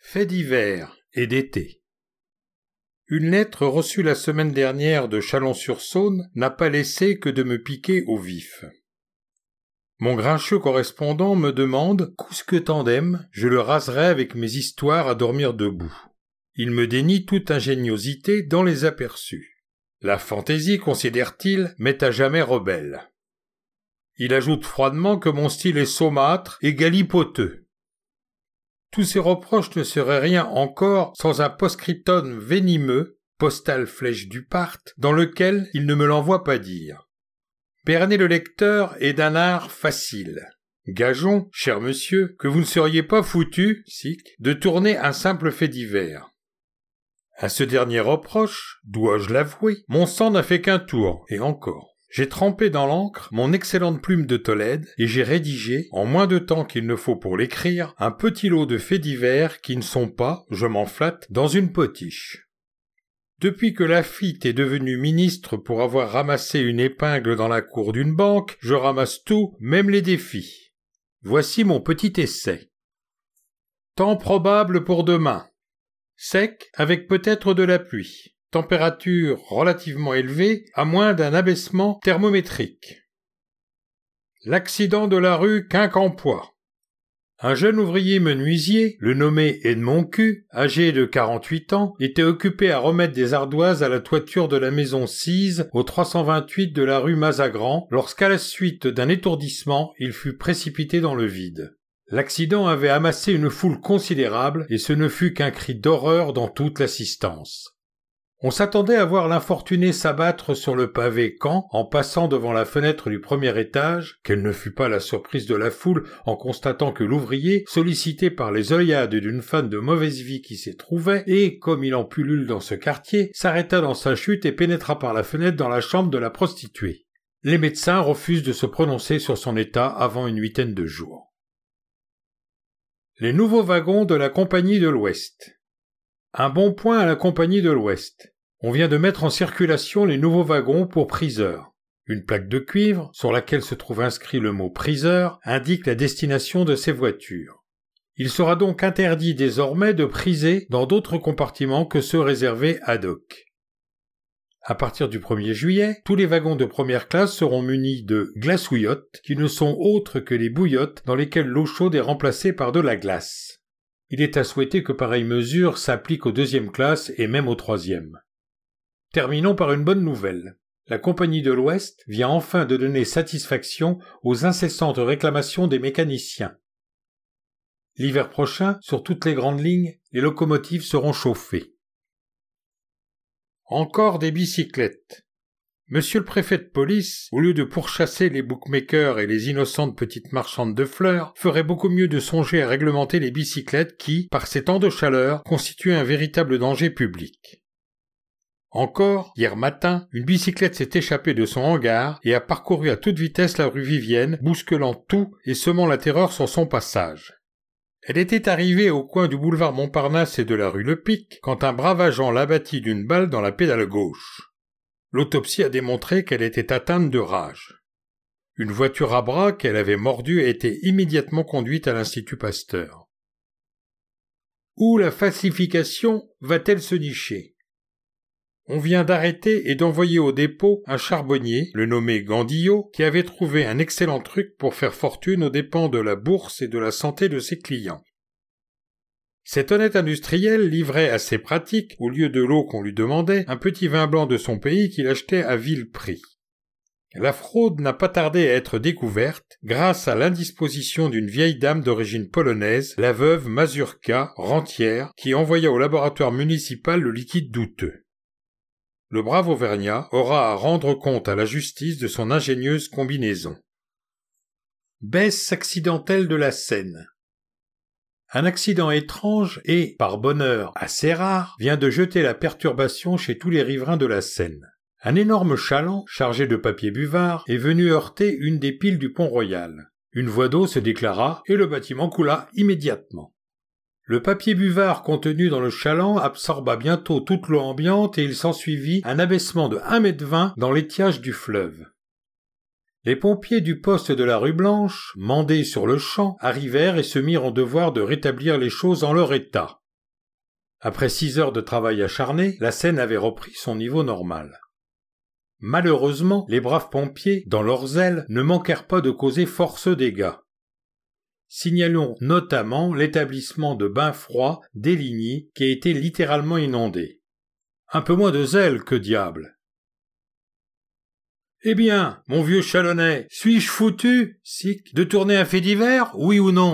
Faits divers et d'été. Une lettre reçue la semaine dernière de Chalon-sur-Saône n'a pas laissé que de me piquer au vif. Mon grincheux correspondant me demande qu'ousque tandem, je le raserai avec mes histoires à dormir debout. Il me dénie toute ingéniosité dans les aperçus. La fantaisie, considère-t-il, m'est à jamais rebelle. Il ajoute froidement que mon style est saumâtre et galipoteux. Tous ces reproches ne seraient rien encore sans un post-scriptum venimeux, postale flèche du part, dans lequel il ne me l'envoie pas dire. Berner le lecteur est d'un art facile. Gageons, cher monsieur, que vous ne seriez pas foutu, de tourner un simple fait divers. À ce dernier reproche, dois-je l'avouer, mon sang n'a fait qu'un tour, et encore. J'ai trempé dans l'encre mon excellente plume de Tolède et j'ai rédigé, en moins de temps qu'il ne faut pour l'écrire, un petit lot de faits divers qui ne sont pas, je m'en flatte, dans une potiche. Depuis que Laffitte est devenu ministre pour avoir ramassé une épingle dans la cour d'une banque, je ramasse tout, même les défis. Voici mon petit essai. Temps probable pour demain. Sec, avec peut-être de la pluie. Température relativement élevée, à moins d'un abaissement thermométrique. L'accident de la rue Quincampoix. Un jeune ouvrier menuisier, le nommé Edmond Q, âgé de 48 ans, était occupé à remettre des ardoises à la toiture de la maison Cise au 328 de la rue Mazagran, lorsqu'à la suite d'un étourdissement, il fut précipité dans le vide. L'accident avait amassé une foule considérable et ce ne fut qu'un cri d'horreur dans toute l'assistance. On s'attendait à voir l'infortuné s'abattre sur le pavé quand, en passant devant la fenêtre du premier étage, quelle ne fut pas la surprise de la foule en constatant que l'ouvrier, sollicité par les œillades d'une femme de mauvaise vie qui s'y trouvait, et, comme il en pullule dans ce quartier, s'arrêta dans sa chute et pénétra par la fenêtre dans la chambre de la prostituée. Les médecins refusent de se prononcer sur son état avant une 8aine de jours. Les nouveaux wagons de la Compagnie de l'Ouest. Un bon point à la Compagnie de l'Ouest. On vient de mettre en circulation les nouveaux wagons pour priseurs. Une plaque de cuivre, sur laquelle se trouve inscrit le mot priseur, indique la destination de ces voitures. Il sera donc interdit désormais de priser dans d'autres compartiments que ceux réservés ad hoc. À partir du 1er juillet, tous les wagons de première classe seront munis de glaçouillottes, qui ne sont autres que les bouillottes dans lesquelles l'eau chaude est remplacée par de la glace. Il est à souhaiter que pareille mesure s'applique aux 2e classes et même aux 3e. Terminons par une bonne nouvelle. La Compagnie de l'Ouest vient enfin de donner satisfaction aux incessantes réclamations des mécaniciens. L'hiver prochain, sur toutes les grandes lignes, les locomotives seront chauffées. Encore des bicyclettes. Monsieur le préfet de police, au lieu de pourchasser les bookmakers et les innocentes petites marchandes de fleurs, ferait beaucoup mieux de songer à réglementer les bicyclettes qui, par ces temps de chaleur, constituent un véritable danger public. Encore, hier matin, une bicyclette s'est échappée de son hangar et a parcouru à toute vitesse la rue Vivienne, bousculant tout et semant la terreur sur son passage. Elle était arrivée au coin du boulevard Montparnasse et de la rue Le Pic quand un brave agent l'abattit d'une balle dans la pédale gauche. L'autopsie a démontré qu'elle était atteinte de rage. Une voiture à bras qu'elle avait mordue a été immédiatement conduite à l'Institut Pasteur. Où la falsification va-t-elle se nicher ? On vient d'arrêter et d'envoyer au dépôt un charbonnier, le nommé Gandillot, qui avait trouvé un excellent truc pour faire fortune aux dépens de la bourse et de la santé de ses clients. Cet honnête industriel livrait à ses pratiques, au lieu de l'eau qu'on lui demandait, un petit vin blanc de son pays qu'il achetait à vil prix. La fraude n'a pas tardé à être découverte grâce à l'indisposition d'une vieille dame d'origine polonaise, la veuve Mazurka, rentière, qui envoya au laboratoire municipal le liquide douteux. Le brave Auvergnat aura à rendre compte à la justice de son ingénieuse combinaison. Baisse accidentelle de la Seine. Un accident étrange et, par bonheur, assez rare, vient de jeter la perturbation chez tous les riverains de la Seine. Un énorme chaland, chargé de papier buvard, est venu heurter une des piles du Pont-Royal. Une voie d'eau se déclara et le bâtiment coula immédiatement. Le papier buvard contenu dans le chaland absorba bientôt toute l'eau ambiante et il s'ensuivit un abaissement de 1,20 m dans l'étiage du fleuve. Les pompiers du poste de la rue Blanche, mandés sur le champ, arrivèrent et se mirent en devoir de rétablir les choses en leur état. Après 6 heures de travail acharné, la Seine avait repris son niveau normal. Malheureusement, les braves pompiers, dans leur zèle, ne manquèrent pas de causer force dégâts. Signalons notamment l'établissement de bains froids d'Héligny qui a été littéralement inondé. Un peu moins de zèle, que diable. Eh bien, mon vieux Chalonnais, suis-je foutu, sic, de tourner un fait divers, oui ou non ?